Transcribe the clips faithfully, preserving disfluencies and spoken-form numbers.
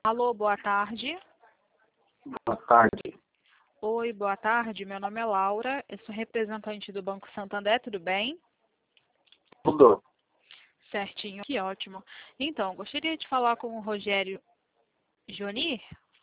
Alô, boa tarde. Boa tarde. Oi, boa tarde. Meu nome é Laura. Eu sou representante do Banco Santander, tudo bem? Tudo? Certinho, que ótimo. Então, gostaria de falar com o Rogério Jonir?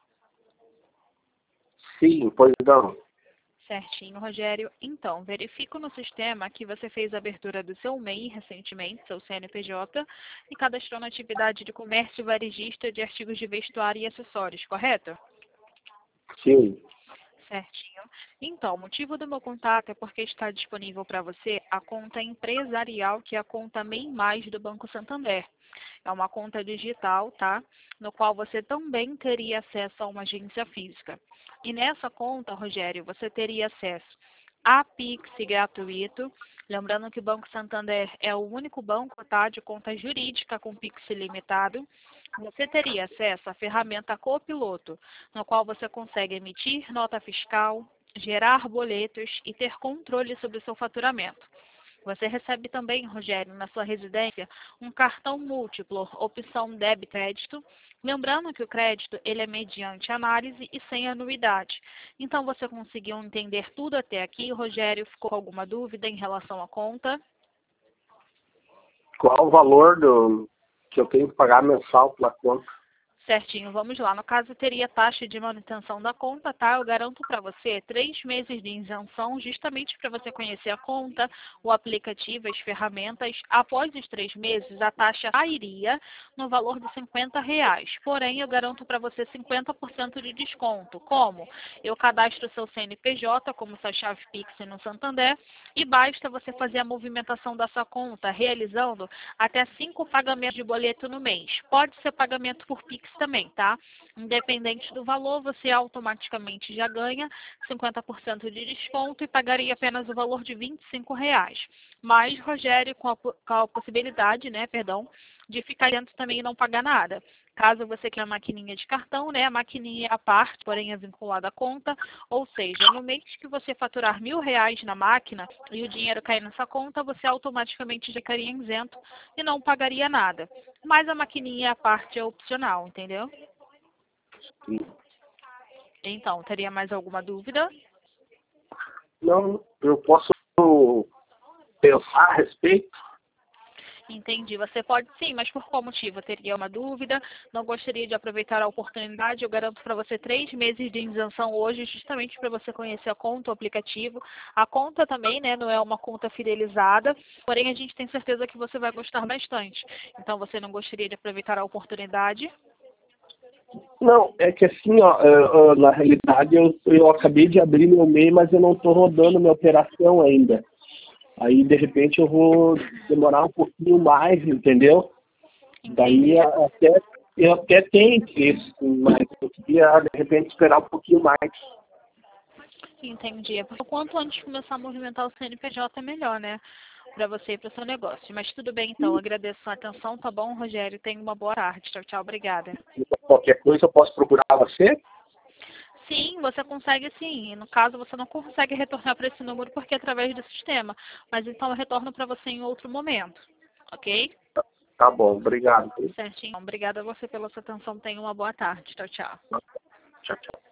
Sim, pois não. Certinho, Rogério. Então, verifico no sistema que você fez a abertura do seu M E I recentemente, seu C N P J, e cadastrou na atividade de comércio varejista de artigos de vestuário e acessórios, correto? Sim. Certinho. Então, o motivo do meu contato é porque está disponível para você a conta empresarial, que é a conta M E I Mais do Banco Santander. É uma conta digital, tá? No qual você também teria acesso a uma agência física. E nessa conta, Rogério, você teria acesso a Pix gratuito. Lembrando que o Banco Santander é o único banco, tá, de conta jurídica com Pix ilimitado. Você teria acesso à ferramenta Copiloto, no qual você consegue emitir nota fiscal, gerar boletos e ter controle sobre o seu faturamento. Você recebe também, Rogério, na sua residência, um cartão múltiplo, opção débito e crédito. Lembrando que o crédito ele é mediante análise e sem anuidade. Então, você conseguiu entender tudo até aqui, Rogério? Ficou com alguma dúvida em relação à conta? Qual o valor do que eu tenho que pagar mensal pela conta? Certinho, vamos lá. No caso, teria taxa de manutenção da conta, tá? Eu garanto para você três meses de isenção, justamente para você conhecer a conta, o aplicativo, as ferramentas. Após os três meses, a taxa sairia no valor de cinquenta reais. Porém, eu garanto para você cinquenta por cento de desconto. Como? Eu cadastro seu C N P J como sua chave Pix no Santander e basta você fazer a movimentação da sua conta, realizando até cinco pagamentos de boleto no mês. Pode ser pagamento por Pix também, tá? Independente do valor, você automaticamente já ganha cinquenta por cento de desconto e pagaria apenas o valor de vinte e cinco reais. Mas, Rogério, com a, com a possibilidade, né, perdão, de ficar dentro também e não pagar nada. Caso você queira a maquininha de cartão, né, a maquininha é à parte, porém é vinculada à conta, ou seja, no mês que você faturar mil reais na máquina e o dinheiro cair nessa conta, você automaticamente já ficaria isento e não pagaria nada. Mas a maquininha à parte é opcional, entendeu? Sim. Então, teria mais alguma dúvida? Não, eu posso pensar a respeito? Entendi. Você pode sim, mas por qual motivo? Teria uma dúvida? Não gostaria de aproveitar a oportunidade? Eu garanto para você três meses de isenção hoje, justamente para você conhecer a conta, o aplicativo. A conta também, né, não é uma conta fidelizada, porém a gente tem certeza que você vai gostar bastante. Então, você não gostaria de aproveitar a oportunidade? Não, é que assim, ó, é, é, na realidade eu, eu acabei de abrir meu M E I, mas eu não estou rodando minha operação ainda. Aí, de repente, eu vou demorar um pouquinho mais, entendeu? Entendi. Daí, a- até, eu até tenho interesse, mas eu queria, de repente, esperar um pouquinho mais. Entendi. Porque quanto antes começar a movimentar o C N P J é melhor, né? Para você e para o seu negócio. Mas tudo bem, então. Agradeço a atenção, tá bom, Rogério? Tenha uma boa tarde. Tchau, tchau. Obrigada. Qualquer coisa eu posso procurar você? Sim, você consegue sim. No caso, você não consegue retornar para esse número porque é através do sistema. Mas então eu retorno para você em outro momento. Ok? Tá bom, obrigado. Certinho. Obrigada a você pela sua atenção. Tenha uma boa tarde. Tchau, tchau. Tchau, tchau.